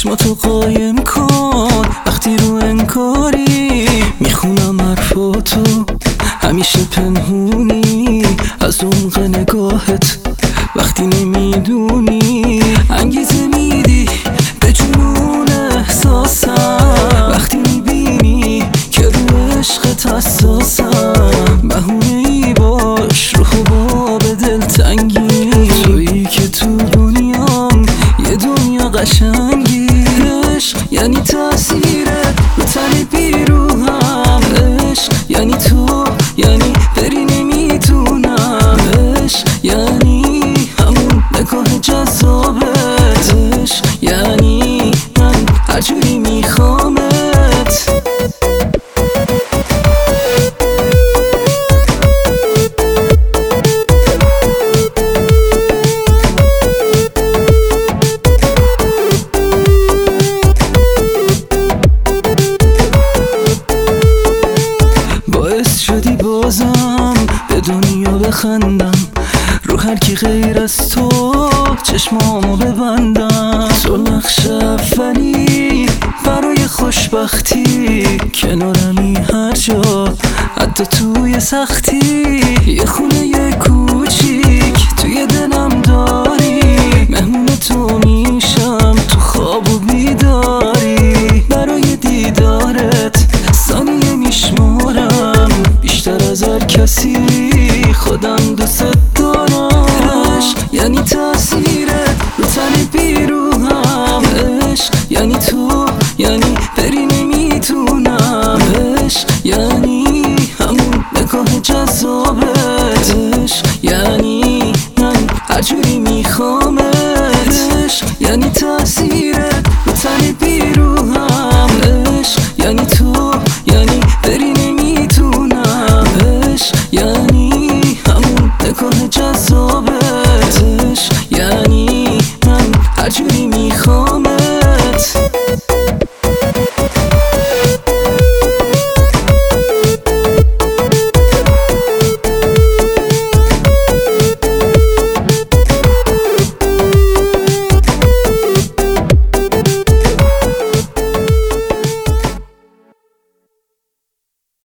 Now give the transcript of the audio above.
چشماتو قایم کن وقتی رو انکاری، میخونم حرفاتو همیشه پنهونی از عمق نگاهت وقتی نمیدونی. انگیزه میدی به جنون احساسم وقتی میبینی که رو عشقت حساسم. بهونه ای باش رو حباب دلتنگی، تویی که تو دنیام یه دنیا قشنگی. عشق یعنی تأثیرت رو تن بیروهم، عشق یعنی تو، یعنی بری نمیتونم. عشق یعنی همون نگاه جذابت، عشق یعنی من هرجوری میخوامت. باعث شدی بازم به دنیا بخندم، رو هر کی غیر از تو چشمامو ببندم. تو نقش اولی برای خوشبختی، کنارمی هر جا حتی توی سختی. یه خونه یه کوچیک توی دلم داری، مهمون تو میشم تو خواب و بیداری. برای دیدارت ثانیه میشمارم، بیشتر از هر کسی خودم دوست دارم. عشق یعنی تأثیرت رو تن بیروهم، عشق یعنی تو، یعنی بری نمیتونم. عشق یعنی همون نگاه جذابه،